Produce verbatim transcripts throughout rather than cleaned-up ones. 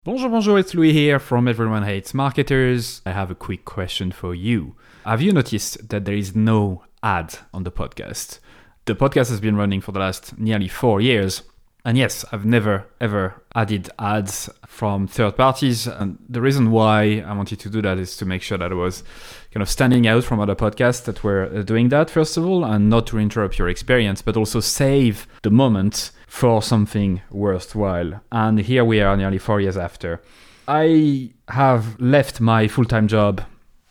Bonjour, bonjour, it's Louis here from Everyone Hates Marketers. I have a quick question for you. Have you noticed that there is no ad on the podcast? The podcast has been running for the last nearly four years. And yes, I've never ever added ads from third parties. And the reason why I wanted to do that is to make sure that I was kind of standing out from other podcasts that were doing that, first of all, and not to interrupt your experience, but also save the moment for something worthwhile. And here we are nearly four years after. I have left my full-time job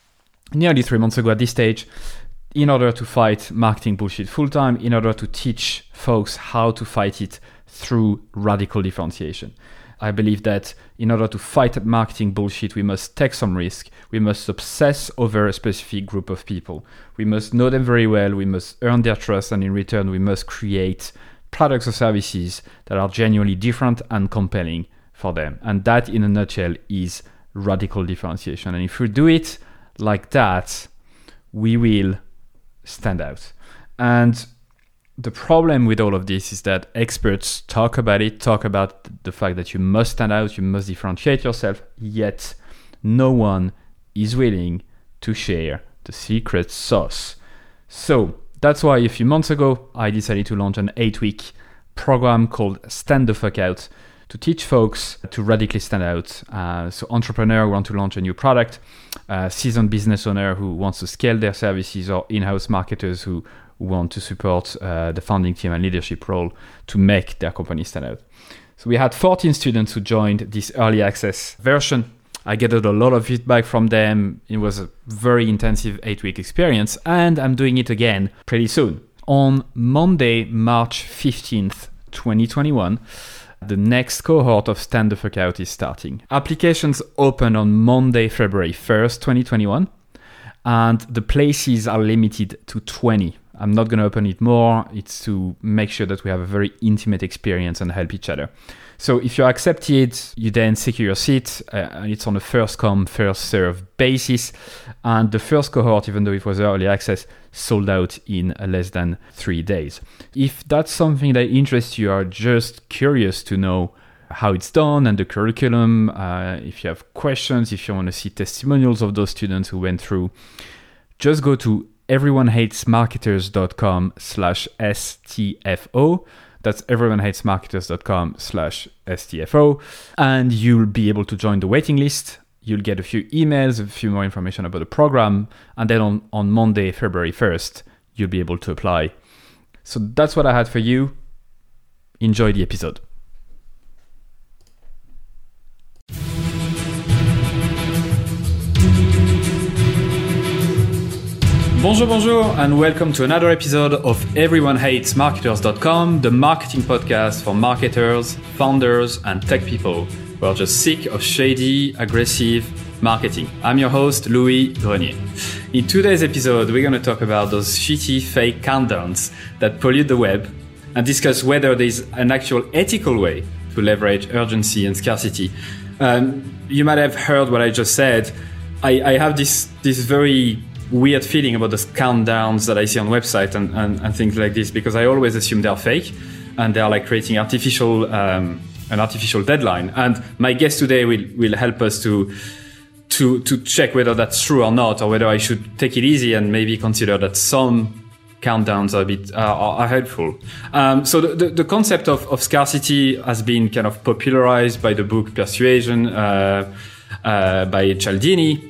nearly three months ago at this stage in order to fight marketing bullshit full-time, in order to teach folks how to fight it through radical differentiation. I believe that in order to fight marketing bullshit, we must take some risk. We must obsess over a specific group of people. We must know them very well. We must earn their trust. And in return, we must create products or services that are genuinely different and compelling for them. And that, in a nutshell, is radical differentiation. And if we do it like that, we will stand out. And the problem with all of this is that experts talk about it, talk about the fact that you must stand out, you must differentiate yourself, yet no one is willing to share the secret sauce. So that's why a few months ago, I decided to launch an eight-week program called Stand the Fuck Out to teach folks to radically stand out. Uh, so entrepreneur who want to launch a new product, uh, seasoned business owner who wants to scale their services, or in-house marketers who want to support uh, the founding team and leadership role to make their company stand out. So we had fourteen students who joined this early access version. I gathered a lot of feedback from them. It was a very intensive eight-week experience, and I'm doing it again pretty soon. On Monday, March fifteenth, twenty twenty-one, the next cohort of Stand the Fuck Out is starting. Applications open on Monday, February first, twenty twenty-one, and the places are limited to twenty. I'm not going to open it more. It's to make sure that we have a very intimate experience and help each other. So if you're accepted, you then secure your seat. Uh, and it's on a first come, first serve basis. And the first cohort, even though it was early access, sold out in less than three days. If that's something that interests you, are just curious to know how it's done and the curriculum, uh, if you have questions, if you want to see testimonials of those students who went through, just go to everyonehatesmarketers.com slash STFO. That's everyonehatesmarketers.com slash STFO. And you'll be able to join the waiting list. You'll get a few emails, a few more information about the program. And then on, on Monday, February first, you'll be able to apply. So that's what I had for you. Enjoy the episode. Bonjour, bonjour, and welcome to another episode of everyone hates marketers dot com, the marketing podcast for marketers, founders, and tech people who are just sick of shady, aggressive marketing. I'm your host, Louis Grenier. In today's episode, we're going to talk about those shitty fake countdowns that pollute the web and discuss whether there's an actual ethical way to leverage urgency and scarcity. Um, you might have heard what I just said. I, I have this, this very weird feeling about those countdowns that I see on websites and, and, and things like this, because I always assume they're fake and they're like creating artificial um, an artificial deadline. And my guest today will will help us to to to check whether that's true or not, or whether I should take it easy and maybe consider that some countdowns are a bit uh, are helpful. Um, so the, the the concept of of scarcity has been kind of popularized by the book Persuasion uh, uh, by Cialdini.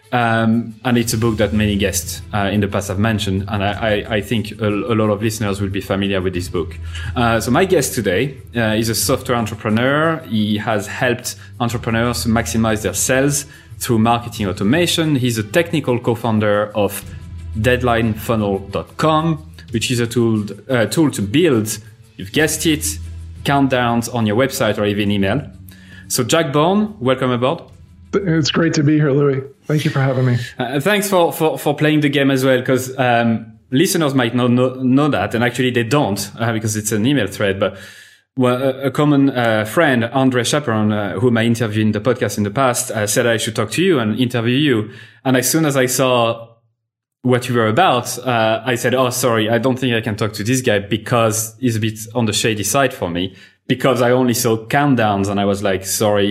Um, and it's a book that many guests uh, in the past have mentioned, and I, I, I think a, a lot of listeners will be familiar with this book. Uh, so my guest today uh, is a software entrepreneur. He has helped entrepreneurs to maximize their sales through marketing automation. He's a technical co-founder of deadline funnel dot com, which is a tool, uh, tool to build, you've guessed it, countdowns on your website or even email. So Jack Bourne, welcome aboard. It's great to be here, Louis. Thank you for having me. Uh, thanks for, for, for playing the game as well, because um, listeners might not know, know that, and actually they don't, uh, because it's an email thread. But well, a, a common uh, friend, Andre Chaperon, uh, whom I interviewed in the podcast in the past, uh, said I should talk to you and interview you. And as soon as I saw what you were about, uh, I said, oh, sorry, I don't think I can talk to this guy because he's a bit on the shady side for me, because I only saw countdowns and I was like, sorry,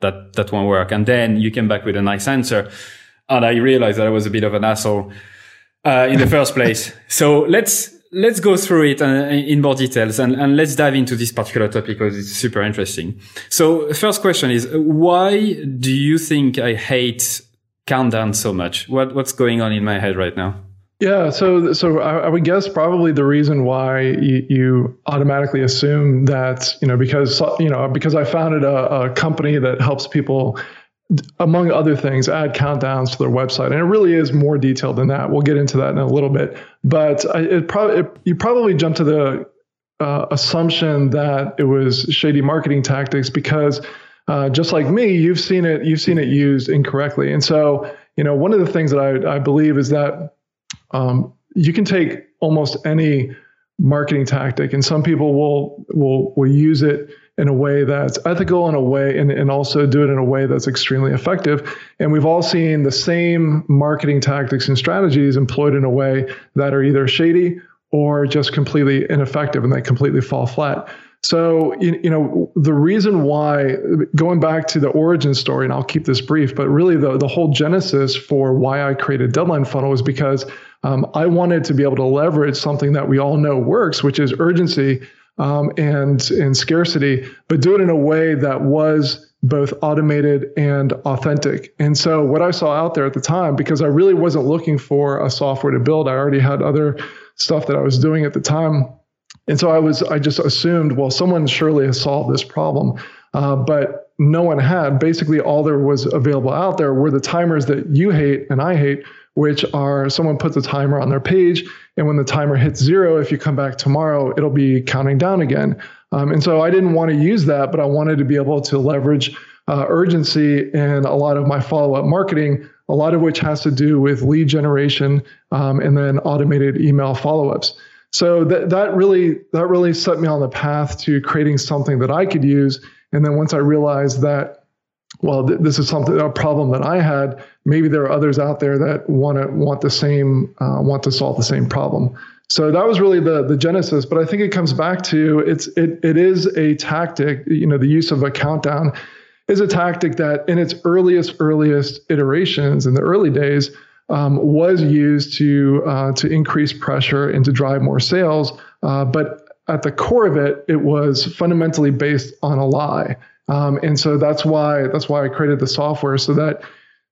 that that won't work. And then you came back with a nice answer, and I realized that I was a bit of an asshole uh, in the first place. So let's let's go through it uh, in more details, and, and let's dive into this particular topic because it's super interesting. So first question is, why do you think I hate Countdown so much? What what's going on in my head right now? Yeah, so so I, I would guess probably the reason why you, you automatically assume that, you know, because you know because I founded a, a company that helps people, among other things, add countdowns to their website, and it really is more detailed than that. We'll get into that in a little bit, but I, it probably it, you probably jump to the uh, assumption that it was shady marketing tactics because uh, just like me, you've seen it you've seen it used incorrectly, and so you know one of the things that I, I believe is that Um, you can take almost any marketing tactic, and some people will will will use it in a way that's ethical, in a way, and, and also do it in a way that's extremely effective. And we've all seen the same marketing tactics and strategies employed in a way that are either shady or just completely ineffective, and they completely fall flat. So, you, you know, the reason why, going back to the origin story, and I'll keep this brief, but really the, the whole genesis for why I created Deadline Funnel is because um, I wanted to be able to leverage something that we all know works, which is urgency um, and, and scarcity, but do it in a way that was both automated and authentic. And so what I saw out there at the time, because I really wasn't looking for a software to build, I already had other stuff that I was doing at the time. And so I was, I just assumed, well, someone surely has solved this problem, uh, but no one had. Basically, all there was available out there were the timers that you hate and I hate, which are someone puts a timer on their page, and when the timer hits zero, if you come back tomorrow, it'll be counting down again. Um, and so I didn't want to use that, but I wanted to be able to leverage uh, urgency in a lot of my follow-up marketing, a lot of which has to do with lead generation um, and then automated email follow-ups. So that that really that really set me on the path to creating something that I could use. And then once I realized that, well, th- this is something a problem that I had, maybe there are others out there that want to want the same uh, want to solve the same problem. So that was really the the genesis. But I think it comes back to it's it it is a tactic. You know, the use of a countdown is a tactic that in its earliest earliest iterations in the early days. Um, was used to uh, to increase pressure and to drive more sales, uh, but at the core of it, it was fundamentally based on a lie, um, and so that's why that's why I created the software so that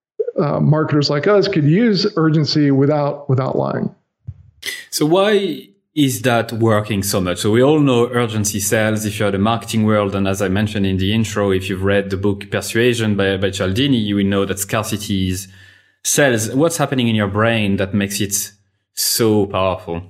uh, marketers like us could use urgency without without lying. So why is that working so much? So we all know urgency sells if you're in the marketing world, and as I mentioned in the intro, if you've read the book Persuasion by by Cialdini, you will know that scarcity is sells. What's happening in your brain that makes it so powerful?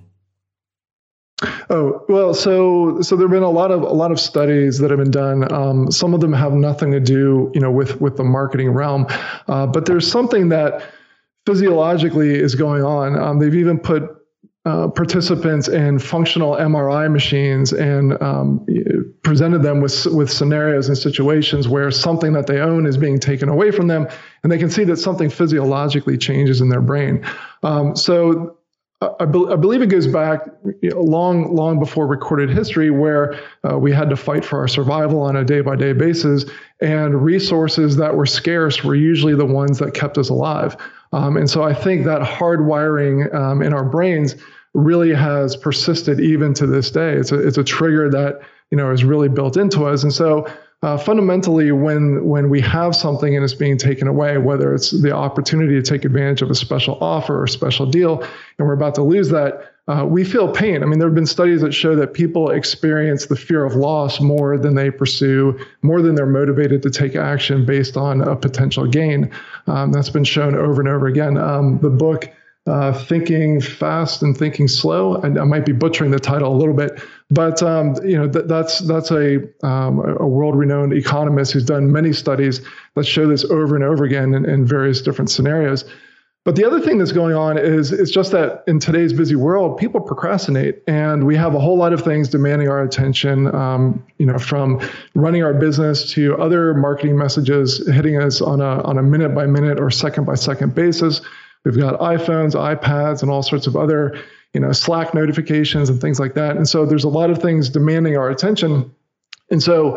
Oh, well, so so there've been a lot of a lot of studies that have been done. Um, some of them have nothing to do, you know, with with the marketing realm, uh, but there's something that physiologically is going on. Um, they've even put uh, participants in functional M R I machines and um, presented them with with scenarios and situations where something that they own is being taken away from them, and they can see that something physiologically changes in their brain. Um, so I, be, I believe it goes back you know, long, long before recorded history, where uh, we had to fight for our survival on a day-by-day basis, and resources that were scarce were usually the ones that kept us alive. Um, and so I think that hardwiring um, in our brains really has persisted even to this day. It's a it's a trigger that you know is really built into us. And so uh, fundamentally, when when we have something and it's being taken away, whether it's the opportunity to take advantage of a special offer or special deal, and we're about to lose that, uh, we feel pain. I mean, there have been studies that show that people experience the fear of loss more than they pursue, more than they're motivated to take action based on a potential gain. Um, that's been shown over and over again. Um, the book. Uh, Thinking Fast and Thinking Slow. And I might be butchering the title a little bit, but um, you know th- that's that's a um, a world-renowned economist who's done many studies that show this over and over again in, in various different scenarios. But the other thing that's going on is it's just that in today's busy world, people procrastinate, and we have a whole lot of things demanding our attention. Um, you know, from running our business to other marketing messages hitting us on a on a minute by minute or second by second basis. We've got iPhones, iPads, and all sorts of other, you know, Slack notifications and things like that. And so there's a lot of things demanding our attention. And so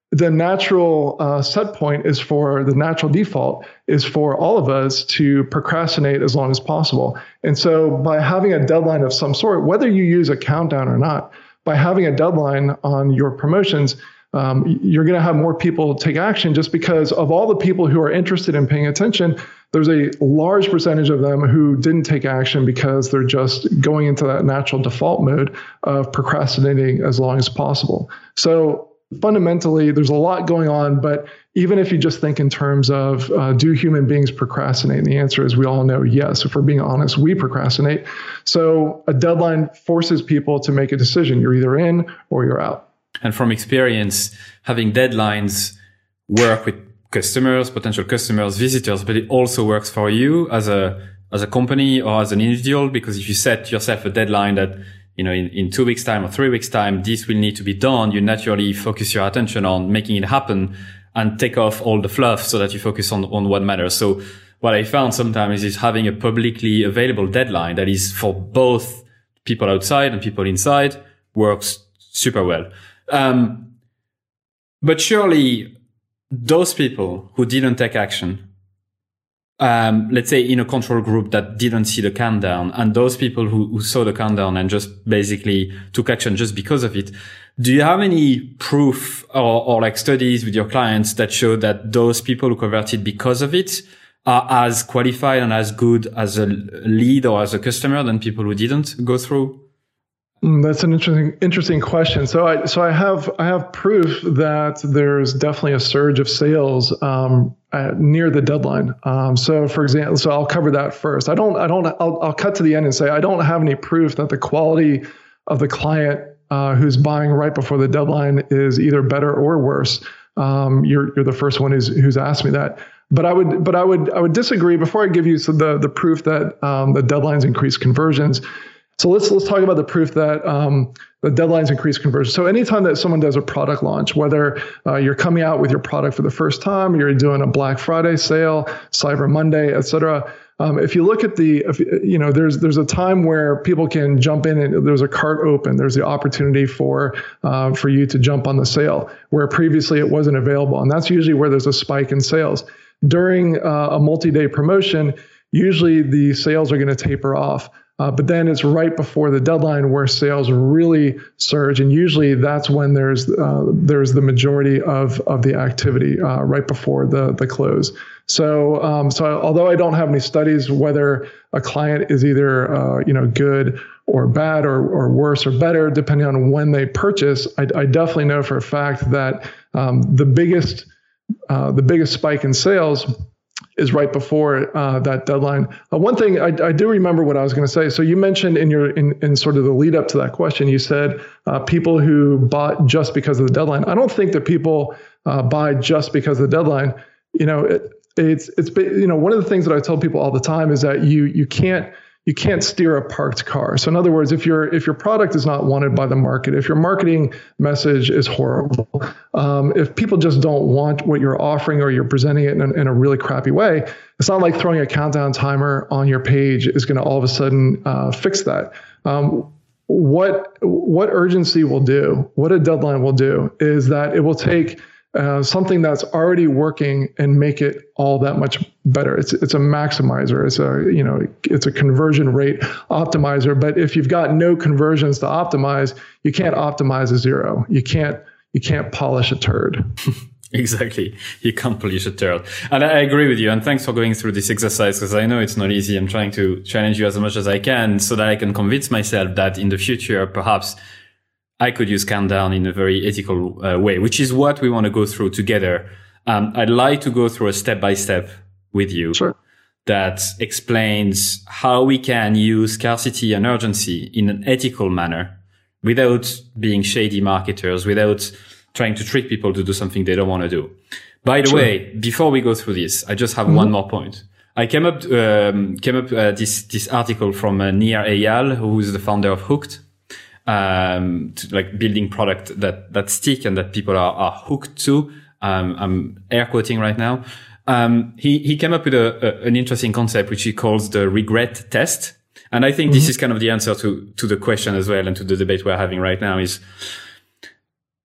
the natural uh, set point is for the natural default is for all of us to procrastinate as long as possible. And so by having a deadline of some sort, whether you use a countdown or not, by having a deadline on your promotions, um, you're going to have more people take action, just because of all the people who are interested in paying attention. There's a large percentage of them who didn't take action because they're just going into that natural default mode of procrastinating as long as possible. So fundamentally, there's a lot going on, but even if you just think in terms of uh, do human beings procrastinate? And the answer is we all know yes. If we're being honest, we procrastinate. So a deadline forces people to make a decision. You're either in or you're out. And from experience, having deadlines work with customers, potential customers, visitors, but it also works for you as a as a company or as an individual, because if you set yourself a deadline that, you know, in, in two weeks time or three weeks time, this will need to be done, you naturally focus your attention on making it happen and take off all the fluff so that you focus on, on what matters. So what I found sometimes is having a publicly available deadline that is for both people outside and people inside works super well. Um, but surely those people who didn't take action, um, let's say in a control group that didn't see the countdown, and those people who, who saw the countdown and just basically took action just because of it, do you have any proof or, or like studies with your clients that show that those people who converted because of it are as qualified and as good as a lead or as a customer than people who didn't go through? That's an interesting, interesting question. So I, so I have, I have proof that there's definitely a surge of sales um, at, near the deadline. Um, so, for example, so I'll cover that first. I don't, I don't, I'll, I'll cut to the end and say I don't have any proof that the quality of the client uh, who's buying right before the deadline is either better or worse. Um, you're, you're the first one who's, who's asked me that. But I would, but I would, I would disagree. Before I give you some, the the proof that um, the deadlines increase conversions. So let's let's talk about the proof that um, the deadlines increase conversion. So anytime that someone does a product launch, whether uh, you're coming out with your product for the first time, you're doing a Black Friday sale, Cyber Monday, et cetera. Um, if you look at the, if, you know, there's there's a time where people can jump in and there's a cart open. There's the opportunity for uh, for you to jump on the sale where previously it wasn't available, and that's usually where there's a spike in sales. During uh, a multi-day promotion, usually the sales are going to taper off. Uh, but then it's right before the deadline where sales really surge, and usually that's when there's uh, there's the majority of of the activity uh, right before the the close. So um, so although I don't have any studies whether a client is either uh, you know good or bad or or worse or better depending on when they purchase, I, I definitely know for a fact that um, the biggest uh, the biggest spike in sales is right before uh, that deadline. Uh, one thing I, I do remember what I was going to say. So you mentioned in your in, in sort of the lead up to that question, you said uh, people who bought just because of the deadline. I don't think that people uh, buy just because of the deadline. You know, it, it's it's you know one of the things that I tell people all the time is that you you can't you can't steer a parked car. So in other words, if your if your product is not wanted by the market, if your marketing message is horrible, um, if people just don't want what you're offering or you're presenting it in a, in a really crappy way, it's not like throwing a countdown timer on your page is going to all of a sudden uh, fix that. Um, what what urgency will do, what a deadline will do, is that it will take Uh, something that's already working and make it all that much better. It's it's a maximizer. It's a you know it's a conversion rate optimizer. But if you've got no conversions to optimize, you can't optimize a zero. You can't you can't polish a turd. Exactly. You can't polish a turd. And I agree with you. And thanks for going through this exercise, because I know it's not easy. I'm trying to challenge you as much as I can so that I can convince myself that in the future, perhaps I could use countdown in a very ethical uh, way, which is what we want to go through together. Um, I'd like to go through a step-by-step with you sure. that explains how we can use scarcity and urgency in an ethical manner without being shady marketers, without trying to trick people to do something they don't want to do. By the sure. way, before we go through this, I just have mm-hmm. one more point. I came up, um, came up uh, this, this article from uh, Nir Eyal, who is the founder of Hooked. Um, to like building product that, that stick and that people are, are hooked to. Um, I'm air quoting right now. Um, he, he came up with a, a, an interesting concept, which he calls the regret test. And I think mm-hmm. this is kind of the answer to, to the question as well and to the debate we're having right now is,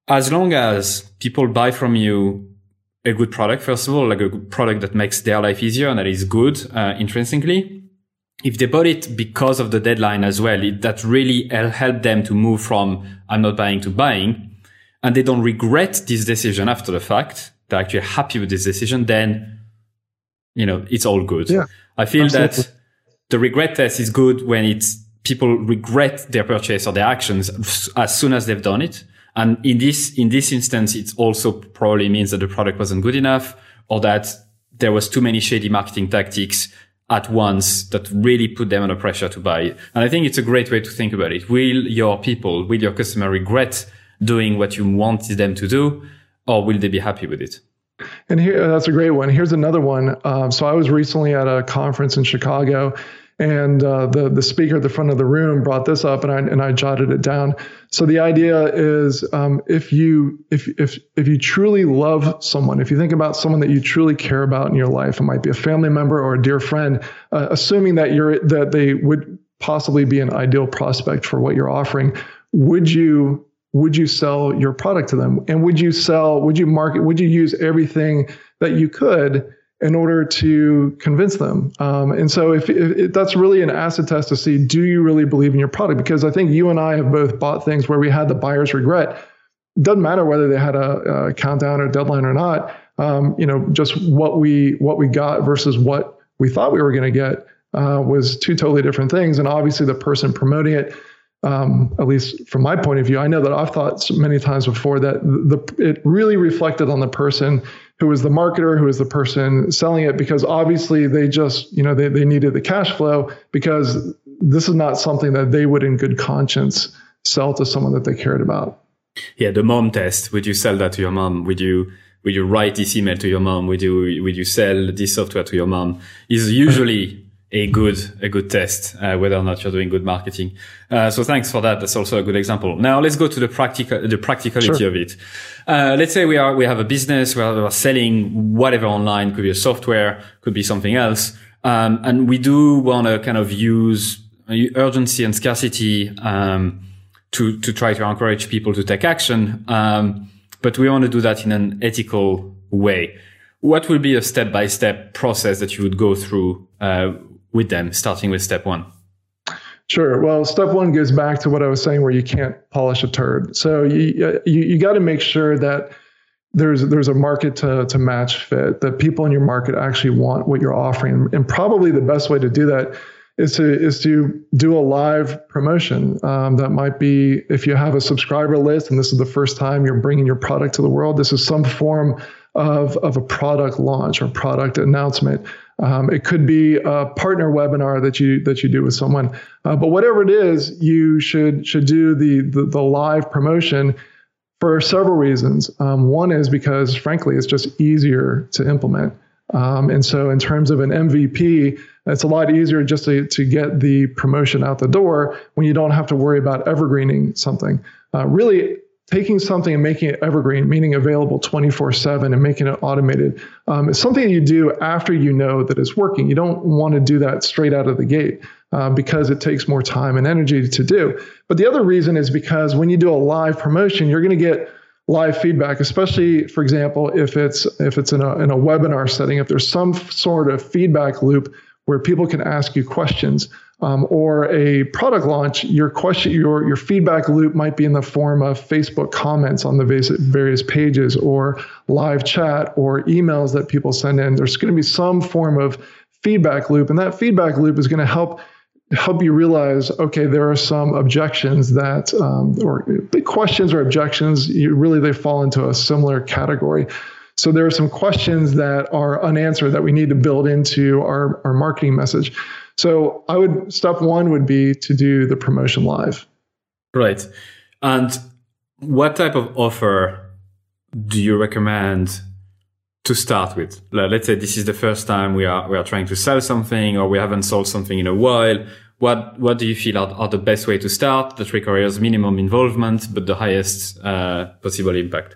as long as people buy from you a good product, first of all, like a good product that makes their life easier and that is good uh, intrinsically, if they bought it because of the deadline as well, it, that really helped them to move from I'm not buying to buying, and they don't regret this decision after the fact, they're actually happy with this decision, then, you know, it's all good. Yeah, I feel absolutely. that the regret test is good when it's people regret their purchase or their actions as soon as they've done it. And in this, in this instance, it also probably means that the product wasn't good enough or that there was too many shady marketing tactics at once that really put them under pressure to buy. And I think it's a great way to think about it. Will your people, will your customer regret doing what you wanted them to do, or will they be happy with it? And here, that's a great one. Here's another one. Um, so I was recently at a conference in Chicago, and uh, the the speaker at the front of the room brought this up, and I and I jotted it down. So the idea is, um, if you if if if you truly love someone, if you think about someone that you truly care about in your life, it might be a family member or a dear friend, uh, assuming that you're that they would possibly be an ideal prospect for what you're offering, would you would you sell your product to them? And would you sell? Would you market? Would you use everything that you could in order to convince them? Um, and so if, if, if that's really an acid test to see, do you really believe in your product? Because I think you and I have both bought things where we had the buyer's regret. It doesn't matter whether they had a, a countdown or deadline or not. Um, you know, just what we what we got versus what we thought we were going to get uh, was two totally different things. And obviously the person promoting it, um, at least from my point of view, I know that I've thought so many times before that the it really reflected on the person who was the marketer, who was the person selling it, because obviously they just, you know, they, they needed the cash flow, because this is not something that they would in good conscience sell to someone that they cared about. Yeah, the mom test. Would you sell that to your mom? Would you would you write this email to your mom? Would you would you sell this software to your mom? Is usually a good a good test uh, whether or not you're doing good marketing. Uh, so thanks for that. That's also a good example. Now let's go to the practical the practicality sure. of it. Uh, let's say we are we have a business where we're selling whatever online. Could be a software, could be something else, um, and we do want to kind of use urgency and scarcity um, to to try to encourage people to take action. Um, but we want to do that in an ethical way. What will be a step-by-step process that you would go through uh, with them, starting with step one? Sure. Well, step one goes back to what I was saying, where you can't polish a turd. So you you, you got to make sure that there's there's a market to to match fit, that people in your market actually want what you're offering. And probably the best way to do that is to is to do a live promotion. Um, that might be, if you have a subscriber list and this is the first time you're bringing your product to the world, this is some form of of a product launch or product announcement. Um, it could be a partner webinar that you that you do with someone, uh, but whatever it is, you should should do the the, the live promotion for several reasons. Um, one is because, frankly, it's just easier to implement, um, and so in terms of an M V P, it's a lot easier just to to get the promotion out the door when you don't have to worry about evergreening something. Uh, really. Taking something and making it evergreen, meaning available twenty-four seven, and making it automated, um, is something that you do after you know that it's working. You don't want to do that straight out of the gate uh, because it takes more time and energy to do. But the other reason is because when you do a live promotion, you're going to get live feedback, especially, for example, if it's if it's in a in a webinar setting, if there's some sort of feedback loop where people can ask you questions. Um, or a product launch, your question, your your feedback loop might be in the form of Facebook comments on the various pages, or live chat, or emails that people send in. There's going to be some form of feedback loop, and that feedback loop is going to help help you realize, okay, there are some objections that, um, or big questions or objections. You really they fall into a similar category. So there are some questions that are unanswered that we need to build into our our marketing message. So I would, step one would be to do the promotion live. Right. And what type of offer do you recommend to start with? Let's say this is the first time we are we are trying to sell something, or we haven't sold something in a while. What what do you feel are, are the best way to start that requires minimum involvement but the highest uh, possible impact?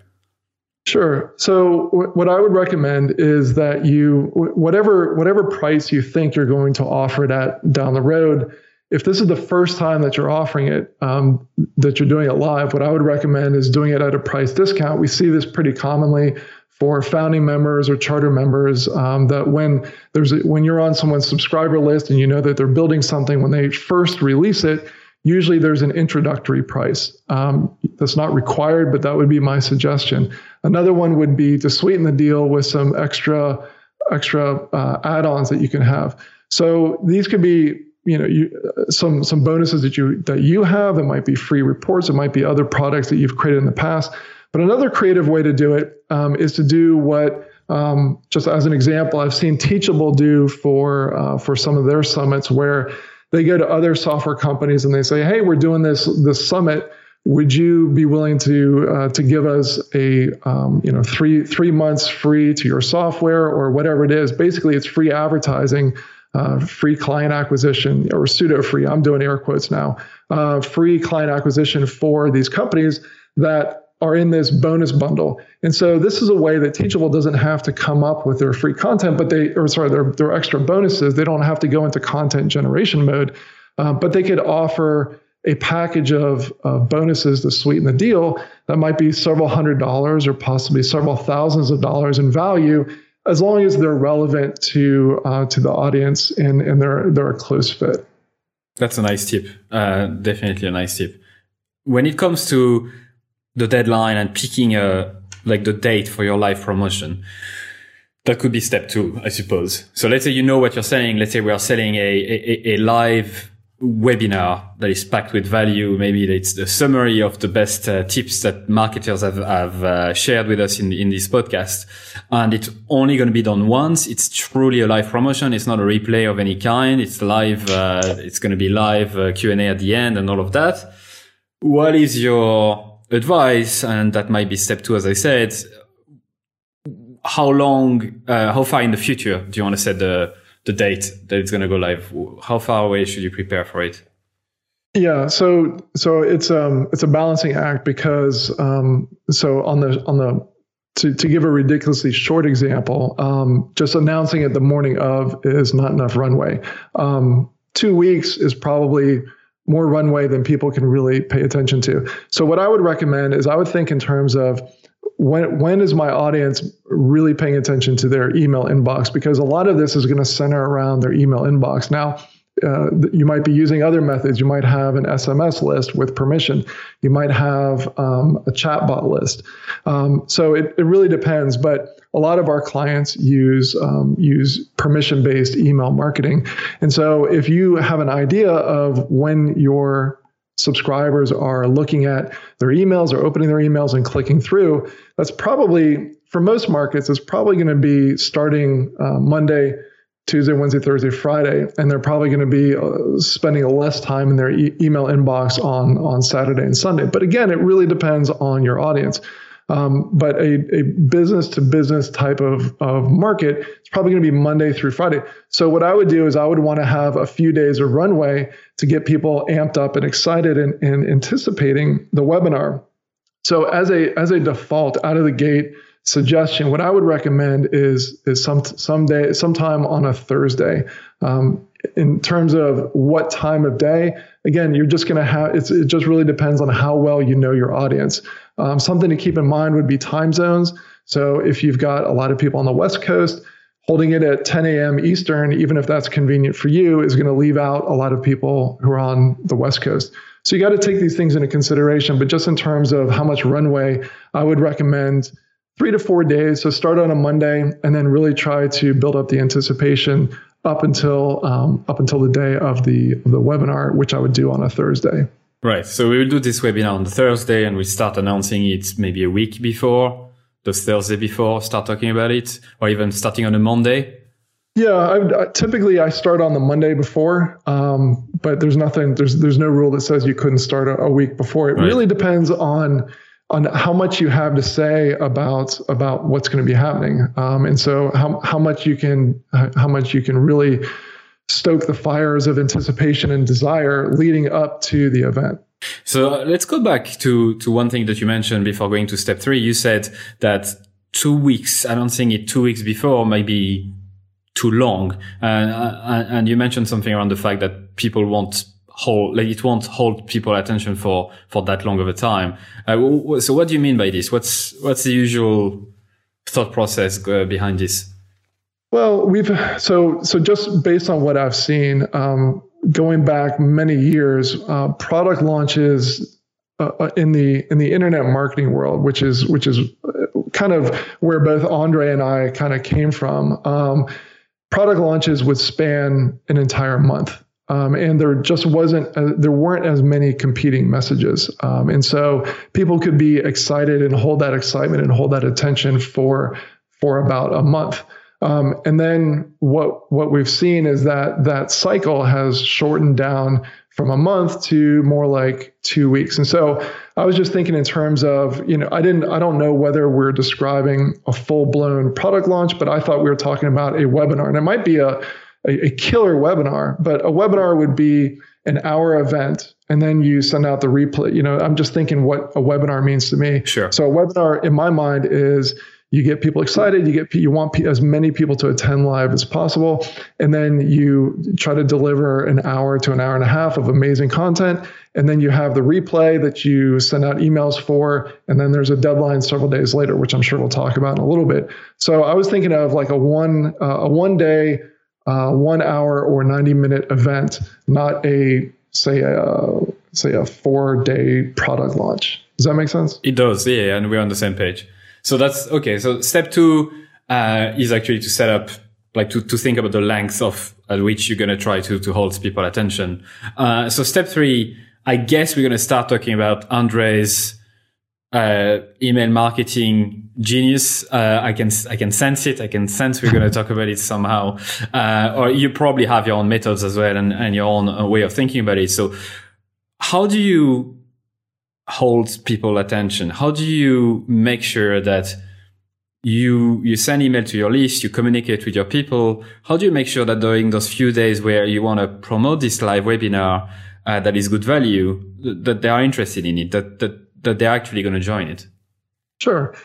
Sure. So w- what I would recommend is that you, whatever whatever price you think you're going to offer it at down the road, if this is the first time that you're offering it, um, that you're doing it live, what I would recommend is doing it at a price discount. We see this pretty commonly for founding members or charter members, um, that when there's a, when you're on someone's subscriber list and you know that they're building something, when they first release it, usually there's an introductory price. Um, that's not required, but that would be my suggestion. Another one would be to sweeten the deal with some extra extra uh, add-ons that you can have. So these could be, you know, you, uh, some some bonuses that you that you have. It might be free reports. It might be other products that you've created in the past. But another creative way to do it um, is to do what, um, just as an example, I've seen Teachable do for uh, for some of their summits, where they go to other software companies and they say, "Hey, we're doing this this summit. Would you be willing to uh, to give us a um, you know three three months free to your software or whatever it is?" Basically, it's free advertising, uh, free client acquisition, or pseudo free. I'm doing air quotes now. Uh, free client acquisition for these companies that are in this bonus bundle. And so this is a way that Teachable doesn't have to come up with their free content, but they, or sorry, their, their extra bonuses. They don't have to go into content generation mode, uh, but they could offer a package of uh, bonuses to sweeten the deal that might be several hundred dollars or possibly several thousands of dollars in value, as long as they're relevant to uh, to the audience and, and they're, they're a close fit. That's a nice tip. Uh, definitely a nice tip. When it comes to the deadline and picking a, like the date for your live promotion, that could be step two, I suppose. So let's say you know what you're selling. Let's say we are selling a, a, a live webinar that is packed with value. Maybe it's the summary of the best uh, tips that marketers have, have uh, shared with us in, in this podcast. And it's only going to be done once. It's truly a live promotion. It's not a replay of any kind. It's live. Uh, it's going to be live uh, Q and A at the end and all of that. What is your advice? And that might be step two, as I said. How long, uh, how far in the future do you want to set the, the date that it's going to go live? How far away should you prepare for it? Yeah, so so it's um it's a balancing act because um so on the on the to to give a ridiculously short example, um just announcing it the morning of is not enough runway. Um, two weeks is probably more runway than people can really pay attention to. So what I would recommend is I would think in terms of when when is my audience really paying attention to their email inbox? Because a lot of this is going to center around their email inbox. Now, uh, you might be using other methods. You might have an S M S list with permission. You might have um, a chatbot list. Um, so it, it really depends. But a lot of our clients use um, use permission-based email marketing. And so if you have an idea of when your subscribers are looking at their emails or opening their emails and clicking through, that's probably, for most markets, it's probably going to be starting uh, Monday, Tuesday, Wednesday, Thursday, Friday, and they're probably going to be uh, spending less time in their e- email inbox on, on Saturday and Sunday. But again, it really depends on your audience. Um, but a, a business to business type of, of market, it's probably going to be Monday through Friday. So what I would do is I would want to have a few days of runway to get people amped up and excited and, and anticipating the webinar. So as a as a default out of the gate suggestion, what I would recommend is is some someday sometime on a Thursday. Um, in terms of what time of day, again, you're just going to have it's it just really depends on how well you know your audience. Um, something to keep in mind would be time zones. So if you've got a lot of people on the West Coast, holding it at ten a.m. Eastern, even if that's convenient for you, is going to leave out a lot of people who are on the West Coast. So you got to take these things into consideration. But just in terms of how much runway, I would recommend three to four days. So start on a Monday and then really try to build up the anticipation up until um, up until the day of the of the webinar, which I would do on a Thursday. Right. So we will do this webinar on the Thursday and we start announcing it maybe a week before, the Thursday before, start talking about it, or even starting on a Monday. Yeah, I, I, typically I start on the Monday before, um, but there's nothing, there's there's no rule that says you couldn't start a, a week before. It right. really depends on on how much you have to say about about what's going to be happening, um, and so how how much you can how much you can really stoke the fires of anticipation and desire leading up to the event. So uh, let's go back to to one thing that you mentioned before going to step three. You said that two weeks, announcing it two weeks before, might be too long. Uh, and you mentioned something around the fact that people won't hold, like it won't hold people attention for, for that long of a time. Uh, so what do you mean by this? What's, what's the usual thought process uh, behind this? Well, we've, so, so just based on what I've seen, um, going back many years, uh, product launches uh, in the, in the internet marketing world, which is, which is kind of where both Andre and I kind of came from. Um, product launches would span an entire month. Um, and there just wasn't, uh, there weren't as many competing messages. Um, and so people could be excited and hold that excitement and hold that attention for, for about a month. Um, and then what, what we've seen is that that cycle has shortened down from a month to more like two weeks. And so I was just thinking in terms of, you know, I didn't, I don't know whether we're describing a full blown product launch, but I thought we were talking about a webinar, and it might be a, a, a killer webinar, but a webinar would be an hour event, and then you send out the replay. You know, I'm just thinking what a webinar means to me. Sure. So a webinar in my mind is you get people excited, you get you want as many people to attend live as possible, and then you try to deliver an hour to an hour and a half of amazing content, and then you have the replay that you send out emails for, and then there's a deadline several days later, which I'm sure we'll talk about in a little bit. So I was thinking of like a one uh, a one day, uh, one hour or ninety minute event, not a say a say a four day product launch. Does that make sense? It does, yeah, and we're on the same page. So that's okay. So step two uh, is actually to set up, like to, to think about the length of at which you're going to try to, to hold people's attention. Uh, so step three, I guess we're going to start talking about Andre's uh, email marketing genius. Uh, I can, I can sense it. I can sense we're going to talk about it somehow. Uh, or you probably have your own methods as well and, and your own uh, way of thinking about it. So how do you hold people attention? How do you make sure that you you send email to your list, you communicate with your people? How do you make sure that during those few days where you want to promote this live webinar uh, that is good value, that they are interested in it, that that that they're actually going to join it? Sure.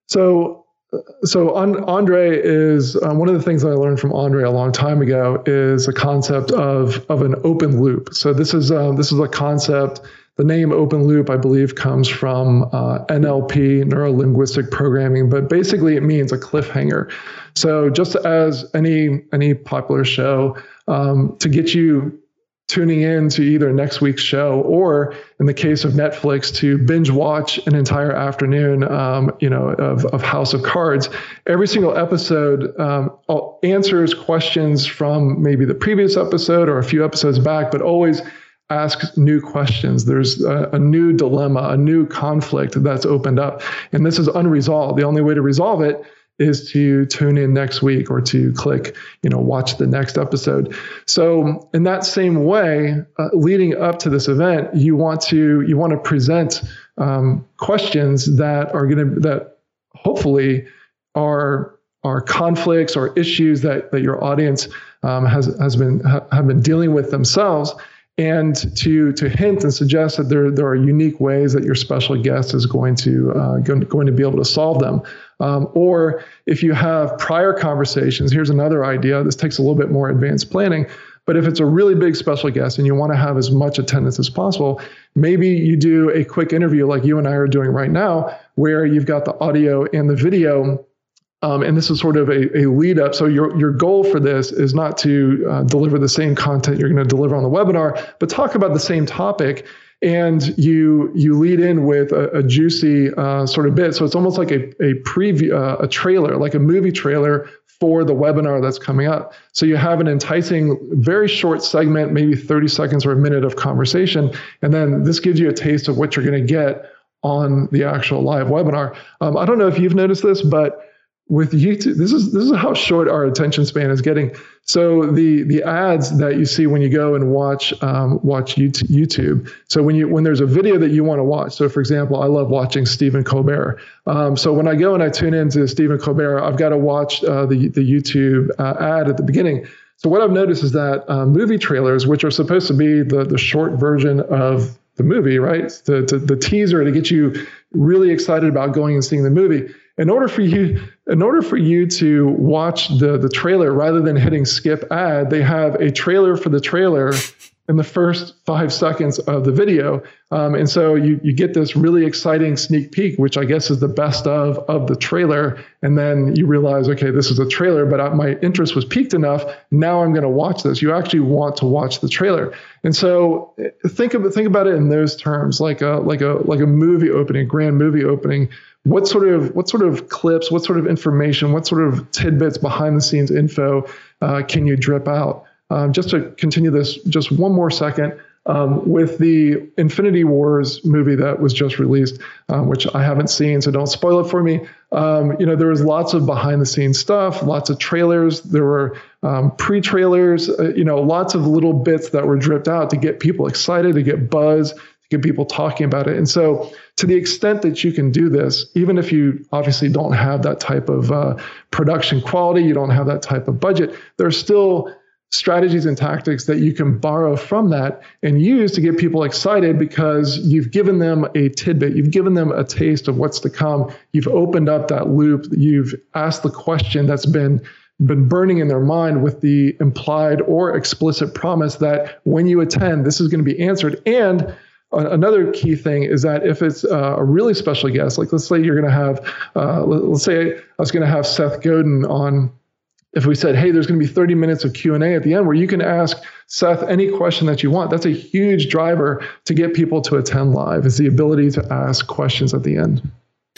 So so Andre is uh, one of the things I learned from Andre a long time ago is a concept of of an open loop. So this is uh, this is a concept. The name open loop, I believe, comes from uh, N L P, neuro-linguistic programming, but basically it means a cliffhanger. So just as any any popular show, um, to get you tuning in to either next week's show or, in the case of Netflix, to binge watch an entire afternoon, um, you know, of, of House of Cards, every single episode um, answers questions from maybe the previous episode or a few episodes back, but always asks new questions. There's a, a new dilemma, a new conflict that's opened up. And this is unresolved. The only way to resolve it is to tune in next week or to click, you know, watch the next episode. So in that same way, uh, leading up to this event, you want to, you want to present um, questions that are going to, that hopefully are, are conflicts or issues that, that your audience um, has, has been, ha, have been dealing with themselves. And to to hint and suggest that there there are unique ways that your special guest is going to uh, going, going to be able to solve them. Um, or if you have prior conversations, here's another idea. This takes a little bit more advanced planning. But if it's a really big special guest and you want to have as much attendance as possible, maybe you do a quick interview like you and I are doing right now, where you've got the audio and the video. Um, and this is sort of a, a lead up. So your, your goal for this is not to uh, deliver the same content you're going to deliver on the webinar, but talk about the same topic. And you you lead in with a, a juicy uh, sort of bit. So it's almost like a, a preview, uh, a trailer, like a movie trailer for the webinar that's coming up. So you have an enticing, very short segment, maybe thirty seconds or a minute of conversation. And then this gives you a taste of what you're going to get on the actual live webinar. Um, I don't know if you've noticed this, but with YouTube, this is this is how short our attention span is getting. So the the ads that you see when you go and watch um, watch YouTube. So when you when there's a video that you want to watch. So for example, I love watching Stephen Colbert. Um, so when I go and I tune into Stephen Colbert, I've got to watch uh, the the YouTube uh, ad at the beginning. So what I've noticed is that uh, movie trailers, which are supposed to be the the short version of the movie, right? The, the the teaser to get you really excited about going and seeing the movie. In order for you, in order for you to watch the, the trailer rather than hitting skip ad, they have a trailer for the trailer in the first five seconds of the video. Um, and so you, you get this really exciting sneak peek, which I guess is the best of of the trailer. And then you realize, okay, this is a trailer, but I, my interest was piqued enough. Now I'm going to watch this. You actually want to watch the trailer. And so think of think about it in those terms, like a like a like a movie opening, grand movie opening. What sort of what sort of clips, what sort of information, what sort of tidbits, behind the scenes info uh, can you drip out? Um, just to continue this just one more second, um, with the Infinity Wars movie that was just released, um, which I haven't seen, so don't spoil it for me. Um, you know, there was lots of behind the scenes stuff, lots of trailers. There were um, pre-trailers, uh, you know, lots of little bits that were dripped out to get people excited, to get buzz, to get people talking about it. And so to the extent that you can do this, even if you obviously don't have that type of uh, production quality, you don't have that type of budget, there's still strategies and tactics that you can borrow from that and use to get people excited, because you've given them a tidbit, you've given them a taste of what's to come. You've opened up that loop. You've asked the question that's been been burning in their mind with the implied or explicit promise that when you attend, this is going to be answered. And another key thing is that if it's uh, a really special guest, like let's say you're going to have, uh, let's say I was going to have Seth Godin on. If we said, hey, there's going to be thirty minutes of Q and A at the end where you can ask Seth any question that you want, that's a huge driver to get people to attend live, is the ability to ask questions at the end.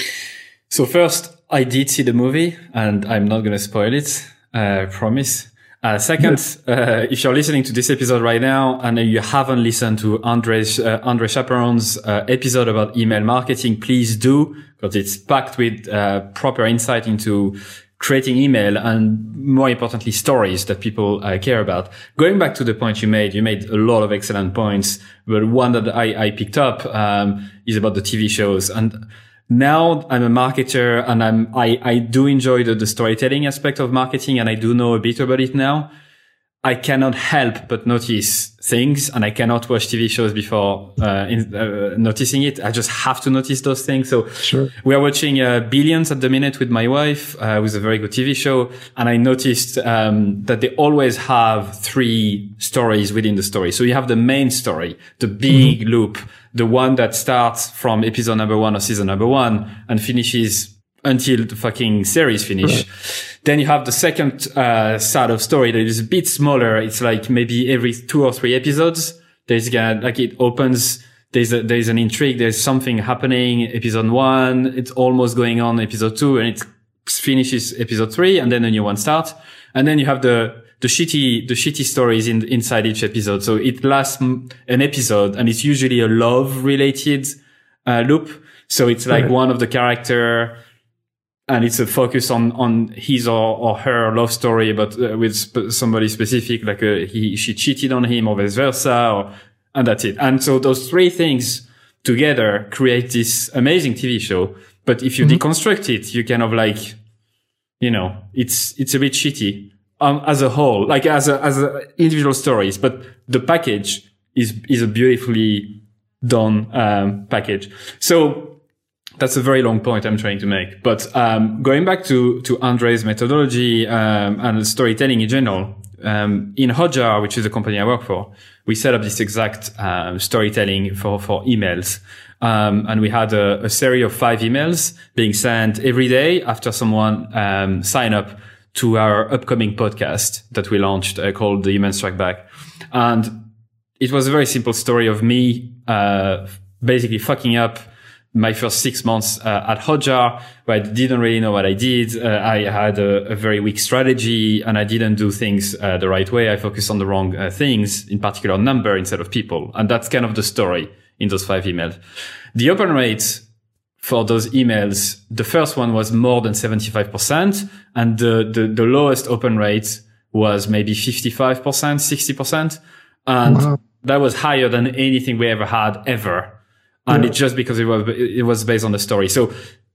So first, I did see the movie, and I'm not going to spoil it, I uh, promise. Uh, second, uh, if you're listening to this episode right now and you haven't listened to Andre's, uh, Andre Chaperon's uh, episode about email marketing, please do, because it's packed with uh, proper insight into creating email and, more importantly, stories that people uh, care about. Going back to the point you made, you made a lot of excellent points, but one that I, I picked up um, is about the T V shows. And now I'm a marketer, and I'm I, I do enjoy the, the storytelling aspect of marketing, and I do know a bit about it now. I cannot help but notice things, and I cannot watch T V shows before uh, in, uh, noticing it. I just have to notice those things. So sure. We are watching uh, Billions at the minute with my wife, uh, with a very good T V show, and I noticed um, that they always have three stories within the story. So you have the main story, the big mm-hmm. loop, the one that starts from episode number one or season number one and finishes until the fucking series finish. Right. Then you have the second uh, side of story that is a bit smaller. It's like maybe every two or three episodes, there's gonna, like it opens, there's a, there's an intrigue, there's something happening. Episode one, it's almost going on episode two, and it finishes episode three, and then a new one starts. And then you have the the shitty the shitty stories in inside each episode. So it lasts an episode, and it's usually a love related uh, loop. So it's like right. one of the character, and it's a focus on, on his or, or her love story, but uh, with sp- somebody specific, like uh, he, she cheated on him or vice versa, or, and that's it. And so those three things together create this amazing T V show. But if you mm-hmm. deconstruct it, you kind of like, you know, it's, it's a bit shitty um, as a whole, like as a, as a individual stories, but the package is, is a beautifully done, um, package. So, that's a very long point I'm trying to make. But um going back to to Andre's methodology um and storytelling in general, um in Hotjar, which is the company I work for, we set up this exact um storytelling for for emails. Um and we had a, a series of five emails being sent every day after someone um signed up to our upcoming podcast that we launched uh, called The Human Strike Back. And it was a very simple story of me uh basically fucking up my first six months uh, at Hotjar, where I didn't really know what I did. Uh, I had a, a very weak strategy, and I didn't do things uh, the right way. I focused on the wrong uh, things, in particular number instead of people. And that's kind of the story in those five emails. The open rate for those emails, the first one was more than seventy-five percent, and the, the, the lowest open rate was maybe fifty-five percent, sixty percent. And wow. that was higher than anything we ever had ever. And yeah. it's just because it was, it was based on the story. So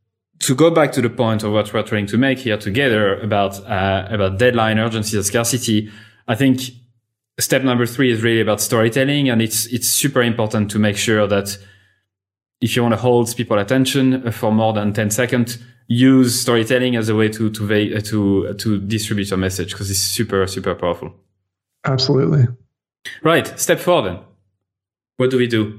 to go back to the point of what we're trying to make here together about, uh, about deadline, urgency, and scarcity, I think step number three is really about storytelling. And it's, it's super important to make sure that if you want to hold people's attention for more than ten seconds, use storytelling as a way to, to, to, to distribute your message, because it's super, super powerful. Absolutely. Right. Step four then. What do we do?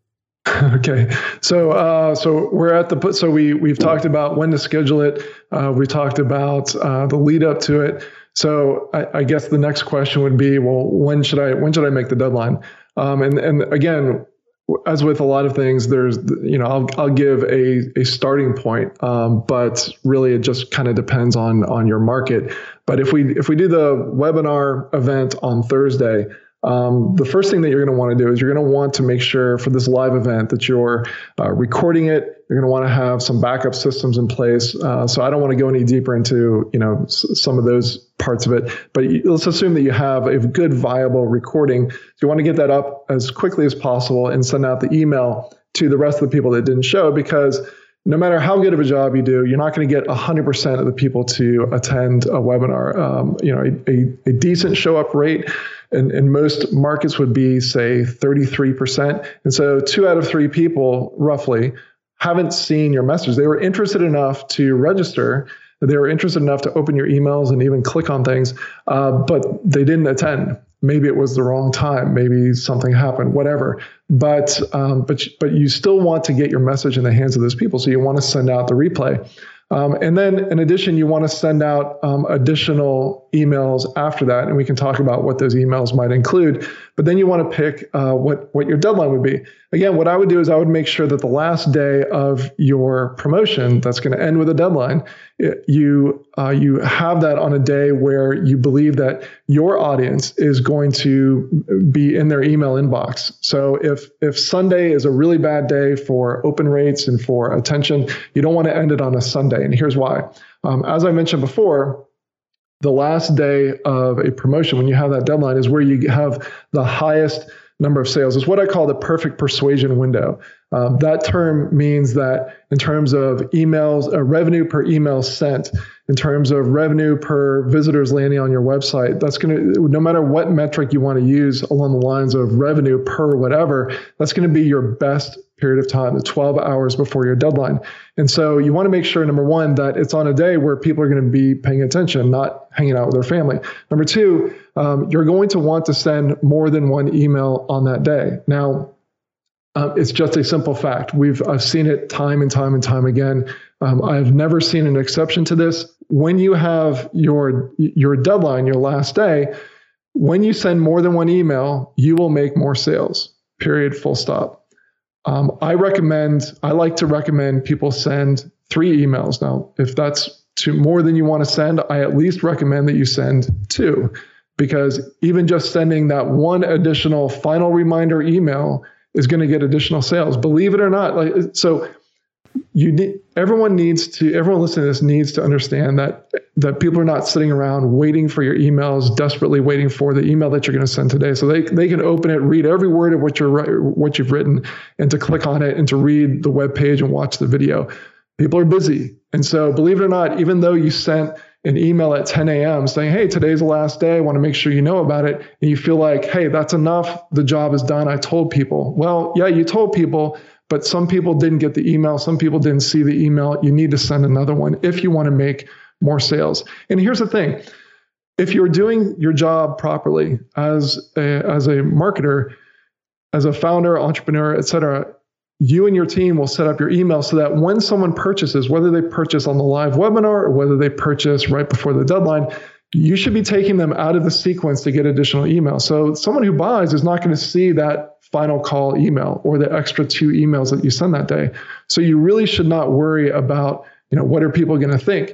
Okay, so uh, so we're at the so we we've talked about when to schedule it. Uh, we talked about uh, the lead up to it. So I, I guess the next question would be, well, when should I when should I make the deadline? Um, and and again, as with a lot of things, there's you know I'll I'll give a a starting point, um, but really it just kind of depends on on your market. But if we if we do the webinar event on Thursday. Um, the first thing that you're going to want to do is you're going to want to make sure for this live event that you're uh, recording it. You're going to want to have some backup systems in place. Uh, so I don't want to go any deeper into you know s- some of those parts of it. But you, let's assume that you have a good, viable recording. So you want to get that up as quickly as possible and send out the email to the rest of the people that didn't show, because no matter how good of a job you do, you're not going to get one hundred percent of the people to attend a webinar. Um, you know, a, a, a decent show up rate in, in most markets would be, say, thirty-three percent. And so two out of three people, roughly, haven't seen your message. They were interested enough to register. They were interested enough to open your emails and even click on things, uh, but they didn't attend. Maybe it was the wrong time. Maybe something happened, whatever. But um, but but you still want to get your message in the hands of those people. So you want to send out the replay. Um, and then in addition, you want to send out um, additional emails after that. And we can talk about what those emails might include. But then you want to pick uh, what, what your deadline would be. Again, what I would do is I would make sure that the last day of your promotion that's going to end with a deadline, it, you uh, you have that on a day where you believe that your audience is going to be in their email inbox. So if if Sunday is a really bad day for open rates and for attention, you don't want to end it on a Sunday. And here's why. Um, as I mentioned before, the last day of a promotion, when you have that deadline, is where you have the highest number of sales. It's what I call the perfect persuasion window. Um, that term means that in terms of emails, uh, revenue per email sent, in terms of revenue per visitors landing on your website, that's going to, no matter what metric you want to use along the lines of revenue per whatever, that's going to be your best period of time, the twelve hours before your deadline. And so you want to make sure, number one, that it's on a day where people are going to be paying attention, not hanging out with their family. Number two, um, you're going to want to send more than one email on that day. Now, uh, it's just a simple fact. We've I've seen it time and time and time again. Um, I've never seen an exception to this. When you have your your deadline, your last day, when you send more than one email, you will make more sales, period, full stop. Um, I recommend, I like to recommend people send three emails. Now, if that's to more than you want to send, I at least recommend that you send two, because even just sending that one additional final reminder email is going to get additional sales. Believe it or not. Like, so you need, everyone needs to, everyone listening to this needs to understand that, that people are not sitting around waiting for your emails, desperately waiting for the email that you're going to send today. So they, they can open it, read every word of what you're, what you've written, and to click on it and to read the web page and watch the video. People are busy. And so believe it or not, even though you sent an email at ten a.m. saying, hey, today's the last day, I want to make sure you know about it, and you feel like, hey, that's enough, the job is done, I told people. Well, yeah, you told people, but some people didn't get the email. Some people didn't see the email. You need to send another one if you want to make more sales. And here's the thing. If you're doing your job properly as a, as a marketer, as a founder, entrepreneur, et cetera, you and your team will set up your email so that when someone purchases, whether they purchase on the live webinar or whether they purchase right before the deadline, you should be taking them out of the sequence to get additional emails. So someone who buys is not going to see that final call email or the extra two emails that you send that day. So you really should not worry about, you know, what are people going to think?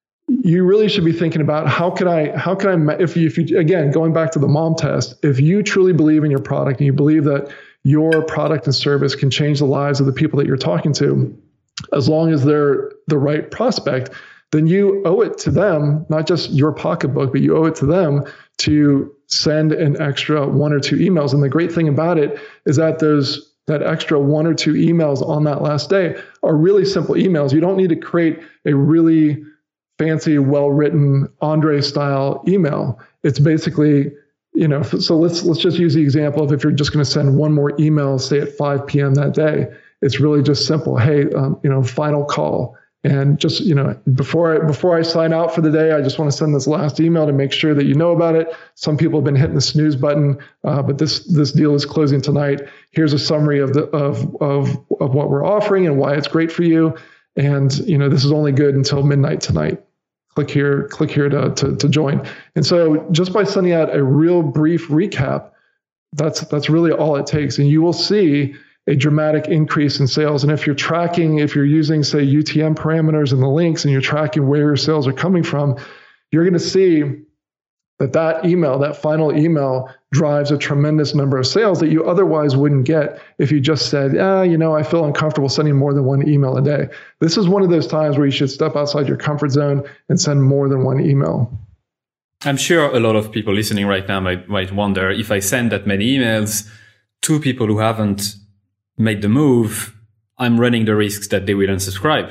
You really should be thinking about how can I, how can I, if you, if you, again, going back to the mom test, if you truly believe in your product and you believe that your product and service can change the lives of the people that you're talking to, as long as they're the right prospect, then you owe it to them, not just your pocketbook, but you owe it to them to send an extra one or two emails. And the great thing about it is that those that extra one or two emails on that last day are really simple emails. You don't need to create a really fancy, well-written Andre-style email. It's basically, you know, so let's let's just use the example of if you're just going to send one more email, say at five p.m. that day, it's really just simple. Hey, um, you know, final call. And just, you know, before I, before I sign out for the day, I just want to send this last email to make sure that you know about it. Some people have been hitting the snooze button, uh, but this this deal is closing tonight. Here's a summary of the of of of what we're offering and why it's great for you. And, you know, this is only good until midnight tonight. Click here, click here to to, to join. And so just by sending out a real brief recap, that's that's really all it takes, and you will see a dramatic increase in sales. And if you're tracking, if you're using, say, U T M parameters in the links and you're tracking where your sales are coming from, you're going to see that that email, that final email, drives a tremendous number of sales that you otherwise wouldn't get if you just said, ah, you know, I feel uncomfortable sending more than one email a day. This is one of those times where you should step outside your comfort zone and send more than one email. I'm sure a lot of people listening right now might, might wonder, if I send that many emails to people who haven't made the move, I'm running the risks that they will unsubscribe.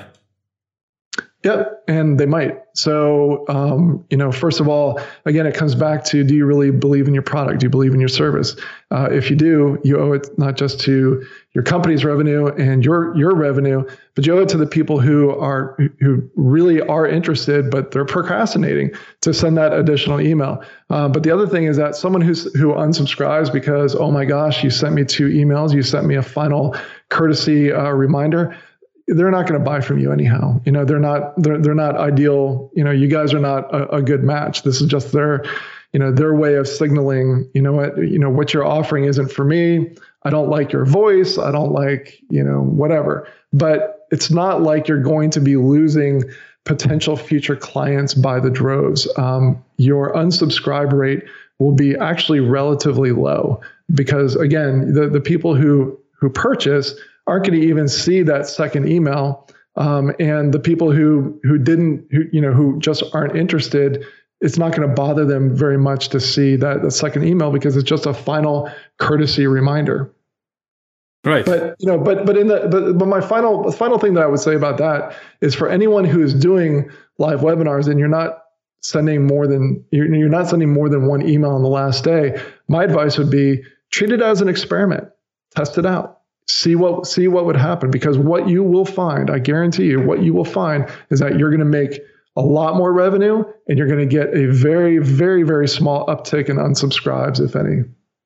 Yep, and they might. So, um, you know, first of all, again, it comes back to, do you really believe in your product? Do you believe in your service? Uh, if you do, you owe it not just to your company's revenue and your your revenue, but you owe it to the people who are who really are interested, but they're procrastinating to send that additional email. Uh, but the other thing is that someone who's who unsubscribes because, oh my gosh, you sent me two emails, you sent me a final courtesy uh, reminder, they're not going to buy from you anyhow. You know, they're not, they're, they're not ideal. You know, you guys are not a, a good match. This is just their, you know, their way of signaling, you know what, you know, what you're offering isn't for me. I don't like your voice. I don't like, you know, whatever, but it's not like you're going to be losing potential future clients by the droves. Um, your unsubscribe rate will be actually relatively low because, again, the, the people who, who purchase aren't going to even see that second email. Um, and the people who who didn't, who, you know, who just aren't interested, it's not going to bother them very much to see that the second email because it's just a final courtesy reminder. Right. But, you know, but but in the but, but my final the final thing that I would say about that is for anyone who is doing live webinars and you're not sending more than you're, you're not sending more than one email on the last day, my advice would be treat it as an experiment, test it out. See what see what would happen, because what you will find, I guarantee you, what you will find is that you're going to make a lot more revenue and you're going to get a very, very, very small uptick in unsubscribes, if any.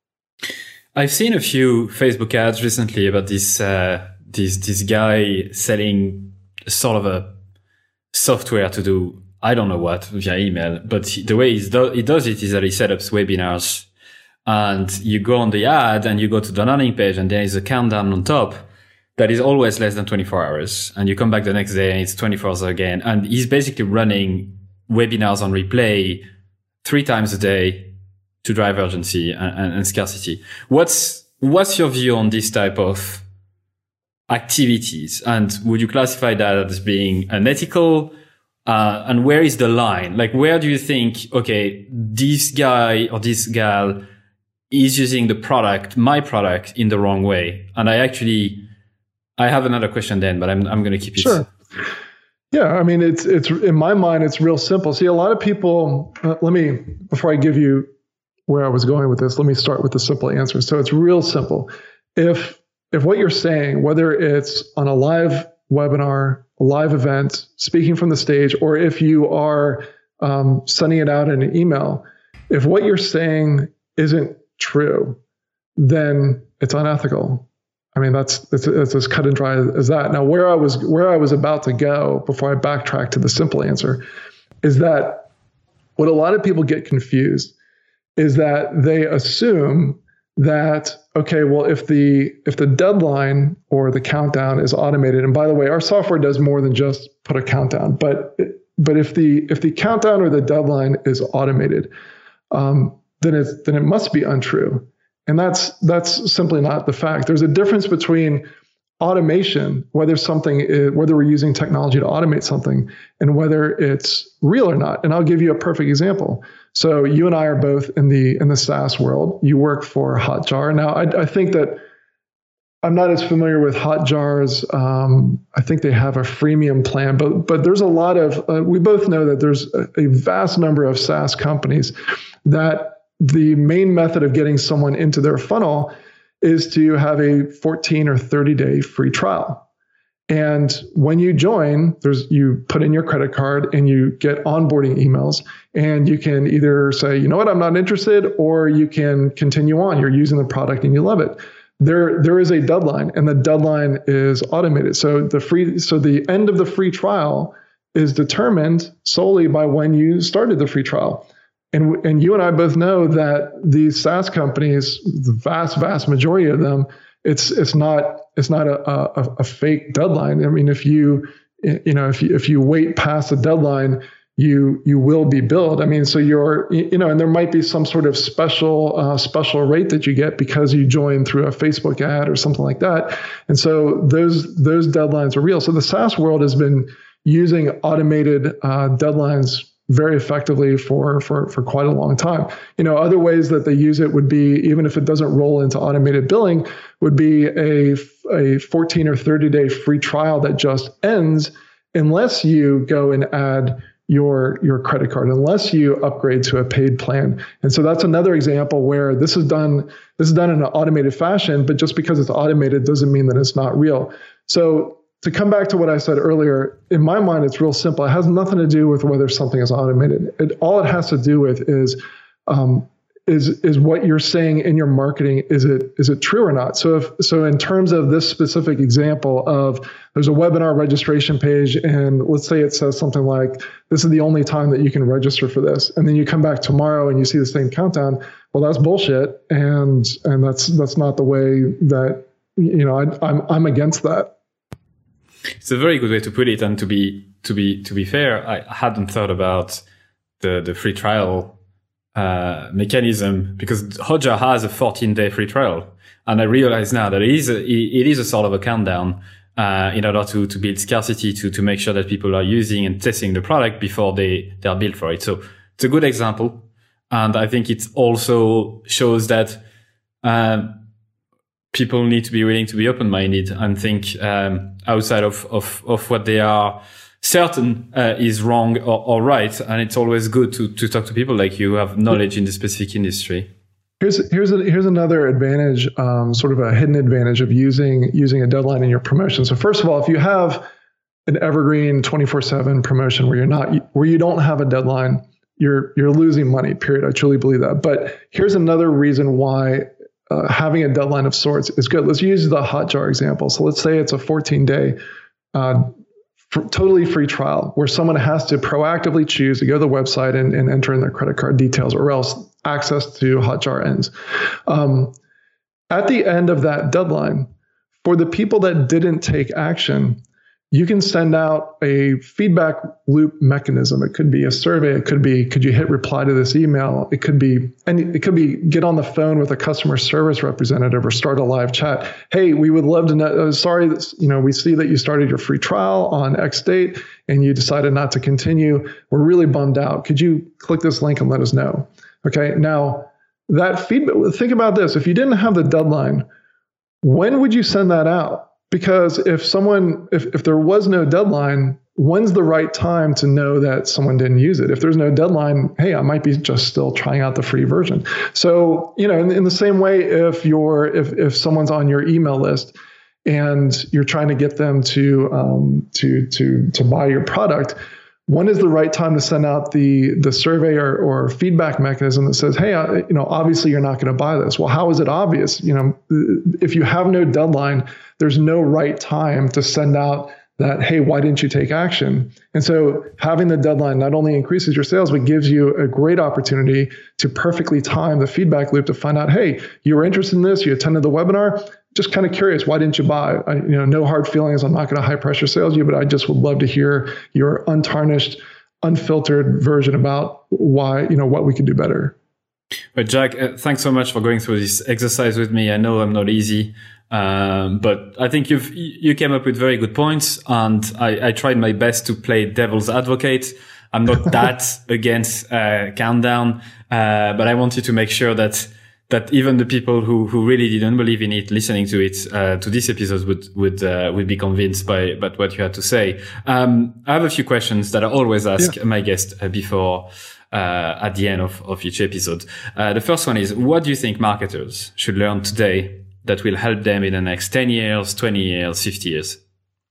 I've seen a few Facebook ads recently about this uh, this this guy selling sort of a software to do I don't know what via email, but the way he do, he does it is that he set up webinars. And you go on the ad and you go to the landing page and there is a countdown on top that is always less than twenty-four hours. And you come back the next day and it's twenty-four hours again. And he's basically running webinars on replay three times a day to drive urgency and, and, and scarcity. What's, what's your view on this type of activities? And would you classify that as being unethical? Uh, and where is the line? Like, where do you think, okay, this guy or this gal is using the product, my product, in the wrong way? And I actually, I have another question then, but I'm I'm going to keep it. Sure. Yeah, I mean, it's it's in my mind, it's real simple. See, a lot of people. Uh, let me before I give you where I was going with this, let me start with the simple answer. So it's real simple. If if what you're saying, whether it's on a live webinar, a live event, speaking from the stage, or if you are um, sending it out in an email, if what you're saying isn't true, then it's unethical. I mean, that's it's, it's as cut and dry as that. Now, where I was where I was about to go before I backtrack to the simple answer is that what a lot of people get confused is that they assume that, okay, well, if the if the deadline or the countdown is automated, and by the way, our software does more than just put a countdown, but but if the if the countdown or the deadline is automated, um, then it's then it must be untrue. And that's that's simply not the fact. There's a difference between automation, whether something is, whether we're using technology to automate something, and whether it's real or not. And I'll give you a perfect example. So you and I are both in the in the SaaS world. You work for Hotjar. Now, I, I think that I'm not as familiar with Hotjar's. Um, I think they have a freemium plan, but but there's a lot of. Uh, we both know that there's a, a vast number of SaaS companies that the main method of getting someone into their funnel is to have a fourteen or thirty day free trial. And when you join, there's you put in your credit card and you get onboarding emails, and you can either say, you know what, I'm not interested, or you can continue on. You're using the product and you love it. There, there is a deadline, and the deadline is automated. So the free, so the end of the free trial is determined solely by when you started the free trial. And, and you and I both know that these SaaS companies, the vast, vast majority of them, it's it's not it's not a, a, a fake deadline. I mean, if you you know if you if you wait past the deadline, you you will be billed. I mean, so you're you know, and there might be some sort of special uh, special rate that you get because you join through a Facebook ad or something like that. And so those those deadlines are real. So the SaaS world has been using automated uh, deadlines very effectively for, for, for quite a long time. You know, other ways that they use it would be, even if it doesn't roll into automated billing, would be a, a fourteen or thirty day free trial that just ends unless you go and add your, your credit card, unless you upgrade to a paid plan. And so that's another example where this is done, this is done in an automated fashion, but just because it's automated doesn't mean that it's not real. So to come back to what I said earlier, in my mind, it's real simple. It has nothing to do with whether something is automated. It, all it has to do with is, um, is, is what you're saying in your marketing. Is it, is it true or not? So if, so in terms of this specific example of there's a webinar registration page, and let's say it says something like, this is the only time that you can register for this. And then you come back tomorrow and you see the same countdown. Well, that's bullshit. And, and that's, that's not the way that, you know, I, I'm, I'm against that. It's a very good way to put it, and to be to be to be fair, I hadn't thought about the the free trial uh, mechanism, because Hotjar has a fourteen day free trial, and I realize now that it is a, it is a sort of a countdown uh, in order to to build scarcity, to to make sure that people are using and testing the product before they they are built for it. So it's a good example, and I think it also shows that Um, people need to be willing to be open-minded and think um, outside of, of, of what they are certain uh, is wrong or, or right. And it's always good to, to talk to people like you who have knowledge in the specific industry. Here's here's a, here's another advantage, um, sort of a hidden advantage of using using a deadline in your promotion. So first of all, if you have an evergreen twenty-four seven promotion where you're not where you don't have a deadline, you're you're losing money. Period. I truly believe that. But here's another reason why Uh, having a deadline of sorts is good. Let's use the Hotjar example. So let's say it's a fourteen day uh, f- totally free trial where someone has to proactively choose to go to the website and, and enter in their credit card details, or else access to Hotjar ends. Um, at the end of that deadline, for the people that didn't take action, you can send out a feedback loop mechanism. It could be a survey. It could be, could you hit reply to this email? It could be, and it could be get on the phone with a customer service representative or start a live chat. Hey, we would love to know, uh, sorry, that, you know, we see that you started your free trial on X date and you decided not to continue. We're really bummed out. Could you click this link and let us know? Okay. Now that feedback, think about this. If you didn't have the deadline, when would you send that out? Because if someone, if, if there was no deadline, when's the right time to know that someone didn't use it? If there's no deadline, hey, I might be just still trying out the free version. So, you know, in, in the same way, if you're, if, if someone's on your email list and you're trying to get them to, um, to, to, to buy your product, when is the right time to send out the the survey or, or feedback mechanism that says, hey, uh, you know, obviously you're not going to buy this. Well, how is it obvious? You know, if you have no deadline, there's no right time to send out that, hey, why didn't you take action? And so having the deadline not only increases your sales, but gives you a great opportunity to perfectly time the feedback loop to find out, hey, you were interested in this, you attended the webinar, just kind of curious, why didn't you buy? I, you know, no hard feelings. I'm not going to high pressure sales you, but I just would love to hear your untarnished, unfiltered version about why, you know, what we could do better. But Jack, uh, thanks so much for going through this exercise with me. I know I'm not easy, um, but I think you've you came up with very good points, and I, I tried my best to play devil's advocate. I'm not that against uh, countdown, uh, but I wanted to make sure that that even the people who who really didn't believe in it, listening to it uh, to this episode, would would uh, would be convinced by by what you had to say. Um, I have a few questions that I always ask yeah. my guests uh, before. Uh, at the end of, of each episode. Uh, the first one is, what do you think marketers should learn today that will help them in the next ten years, twenty years, fifty years?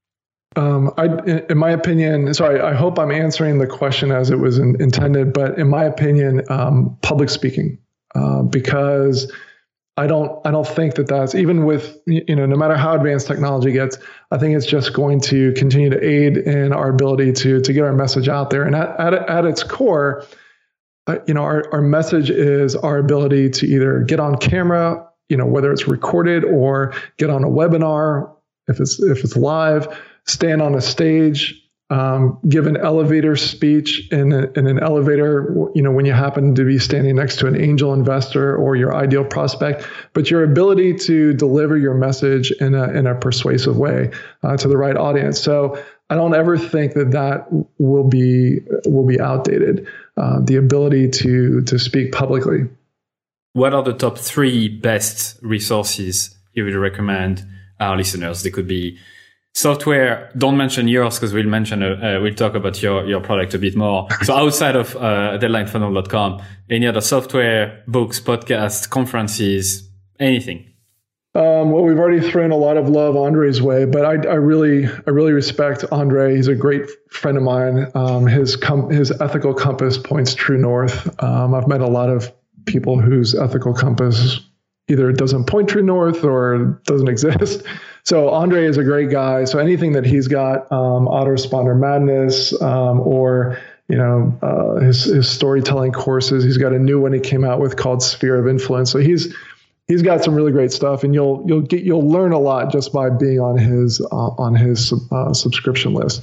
Um, I, in my opinion, so I, I hope I'm answering the question as it was in, intended, but in my opinion, um, public speaking, uh, because I don't, I don't think that that's, even with, you know, no matter how advanced technology gets, I think it's just going to continue to aid in our ability to, to get our message out there. And at, at, at its core, uh, you know, our, our message is our ability to either get on camera, you know, whether it's recorded, or get on a webinar, if it's, if it's live, stand on a stage, um, give an elevator speech in, a, in an elevator, you know, when you happen to be standing next to an angel investor or your ideal prospect, but your ability to deliver your message in a, in a persuasive way uh, to the right audience. So I don't ever think that that will be, will be outdated. Uh, the ability to, to speak publicly. What are the top three best resources you would recommend our listeners? They could be software. Don't mention yours, because we'll mention, uh, uh, we'll talk about your, your product a bit more. So outside of uh, deadline funnel dot com, any other software, books, podcasts, conferences, anything? Um, well, we've already thrown a lot of love Andre's way, but I, I really, I really respect Andre. He's a great friend of mine. Um, his com- his ethical compass points true north. Um, I've met a lot of people whose ethical compass either doesn't point true north or doesn't exist. So Andre is a great guy. So anything that he's got, um, Autoresponder Madness, um, or, you know, uh, his, his storytelling courses, he's got a new one he came out with called Sphere of Influence. So he's, he's got some really great stuff, and you'll, you'll get, you'll learn a lot just by being on his, uh, on his, uh, subscription list.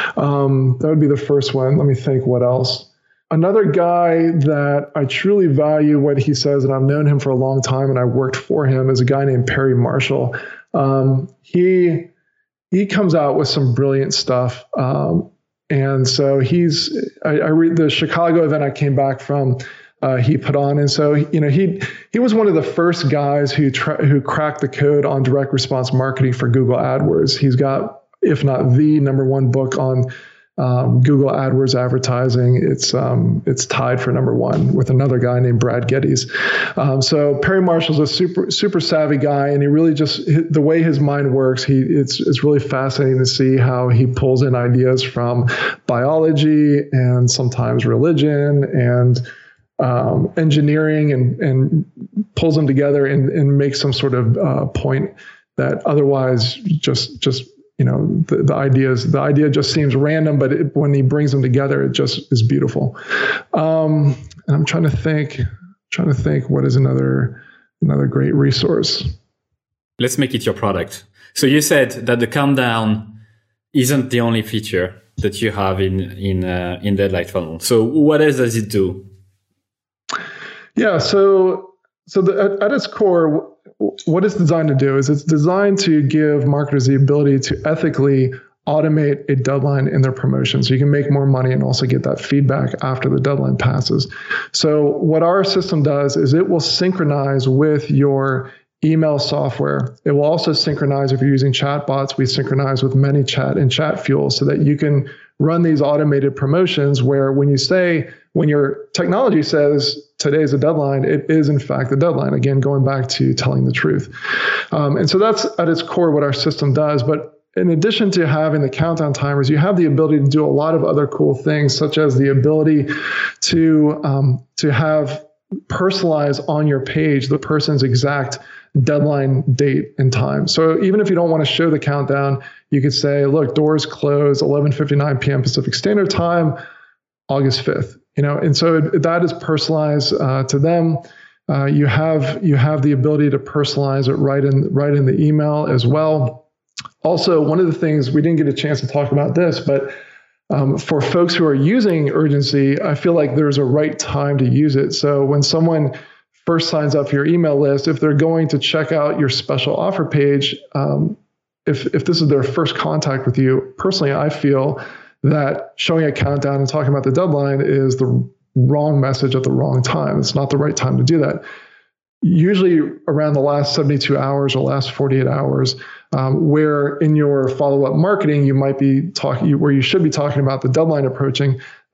Um, that would be the first one. Let me think what else. Another guy that I truly value what he says, and I've known him for a long time, and I worked for him, is a guy named Perry Marshall. Um, he he comes out with some brilliant stuff, um, and so he's. I, I read the Chicago event I came back from. Uh, he put on, and so you know he he was one of the first guys who tra- who cracked the code on direct response marketing for Google AdWords. He's got, if not the number one book on Um, Google AdWords advertising. It's um, it's tied for number one with another guy named Brad Geddes. Um, so Perry Marshall's a super super savvy guy, and he really just, the way his mind works, he it's it's really fascinating to see how he pulls in ideas from biology and sometimes religion and um, engineering, and and pulls them together and and makes some sort of uh, point that otherwise just just you know, the, the ideas, the idea just seems random, but it, when he brings them together, it just is beautiful. Um, and I'm trying to think, trying to think what is another, another great resource. Let's make it your product. So you said that the countdown isn't the only feature that you have in, in, uh, in Deadline Funnel. So what else does it do? Yeah. So, so the, at, at its core, what it's designed to do is it's designed to give marketers the ability to ethically automate a deadline in their promotion, so you can make more money and also get that feedback after the deadline passes. So what our system does is it will synchronize with your email software. It will also synchronize, if you're using chatbots, we synchronize with ManyChat and Chatfuel, so that you can run these automated promotions where when you say, when your technology says today's a deadline, it is in fact the deadline. Again, going back to telling the truth. Um, and so that's at its core what our system does. But in addition to having the countdown timers, you have the ability to do a lot of other cool things, such as the ability to um, to have personalize on your page the person's exact deadline date and time. So even if you don't want to show the countdown, you could say, look, doors close eleven fifty-nine p.m. Pacific Standard Time, August fifth. You know, and so that is personalized uh, to them. Uh, you have you have the ability to personalize it right in right in the email as well. Also, one of the things, we didn't get a chance to talk about this, but um, for folks who are using urgency, I feel like there's a right time to use it. So when someone first signs up for your email list, if they're going to check out your special offer page, um, if if this is their first contact with you, personally, I feel that showing a countdown and talking about the deadline is the wrong message at the wrong time. It's not the right time to do that. Usually around the last seventy-two hours or last forty-eight hours, um, where in your follow-up marketing, you might be talking, where you should be talking about the deadline approaching,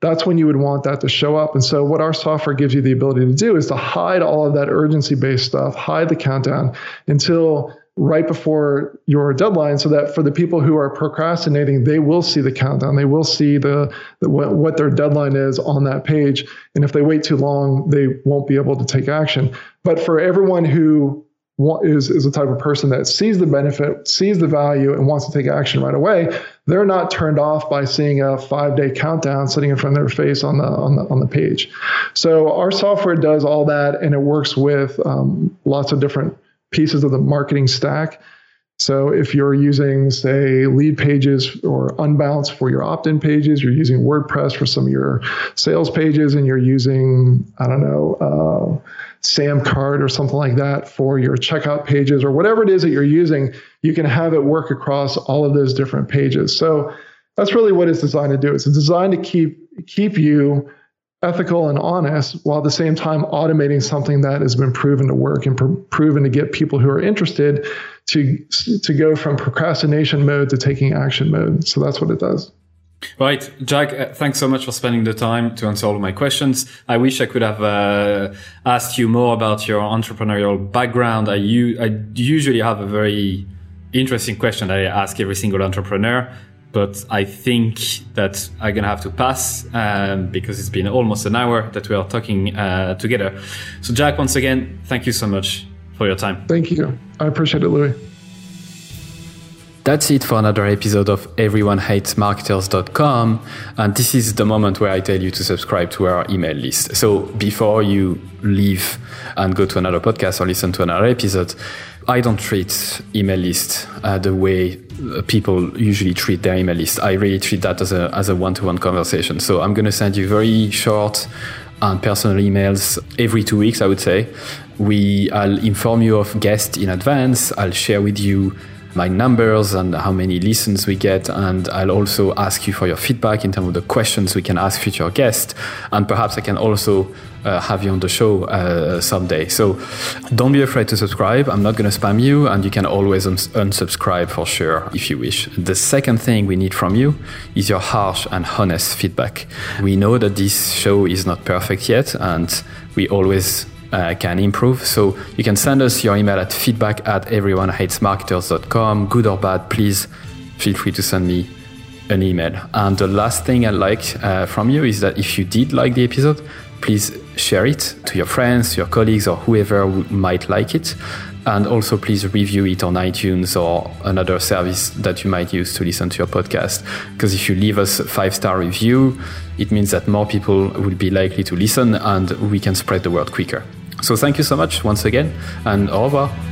that's when you would want that to show up. And so what our software gives you the ability to do is to hide all of that urgency-based stuff, hide the countdown until right before your deadline, so that for the people who are procrastinating, they will see the countdown. They will see the, the what, what their deadline is on that page. And if they wait too long, they won't be able to take action. But for everyone who is, is the type of person that sees the benefit, sees the value, and wants to take action right away, they're not turned off by seeing a five-day countdown sitting in front of their face on the on the on the page. So our software does all that, and it works with um, lots of different pieces of the marketing stack. So if you're using, say, lead pages or Unbounce for your opt-in pages, you're using WordPress for some of your sales pages, and you're using, I don't know, uh, Samcart or something like that for your checkout pages, or whatever it is that you're using, you can have it work across all of those different pages. So that's really what it's designed to do. It's designed to keep keep you ethical and honest, while at the same time automating something that has been proven to work and pr- proven to get people who are interested to to go from procrastination mode to taking action mode. So that's what it does. Right. Jack, uh, thanks so much for spending the time to answer all of my questions. I wish I could have uh, asked you more about your entrepreneurial background. I, u- I usually have a very interesting question that I ask every single entrepreneur, but I think that I'm going to have to pass um, because it's been almost an hour that we are talking uh, together. So Jack, once again, thank you so much for your time. Thank you. I appreciate it, Louis. That's it for another episode of everyone hates marketers dot com. And this is the moment where I tell you to subscribe to our email list. So before you leave and go to another podcast or listen to another episode, I don't treat email list uh, the way people usually treat their email list. I really treat that as a as a one-to-one conversation. So I'm going to send you very short and personal emails every two weeks, I would say. We, I'll inform you of guests in advance. I'll share with you my numbers and how many listens we get, and I'll also ask you for your feedback in terms of the questions we can ask future guests, and perhaps I can also uh, have you on the show uh, someday. So don't be afraid to subscribe. I'm not going to spam you, and you can always uns- unsubscribe for sure if you wish. The second thing we need from you is your harsh and honest feedback. We know that this show is not perfect yet, and we always Uh, can improve. So you can send us your email at feedback at everyone hates marketers dot com. Good or bad, please feel free to send me an email. And the last thing I'd like uh, from you is that if you did like the episode, please share it to your friends, to your colleagues, or whoever might like it. And also please review it on iTunes or another service that you might use to listen to your podcast. Because if you leave us a five-star review, it means that more people will be likely to listen and we can spread the word quicker. So thank you so much once again, and au revoir.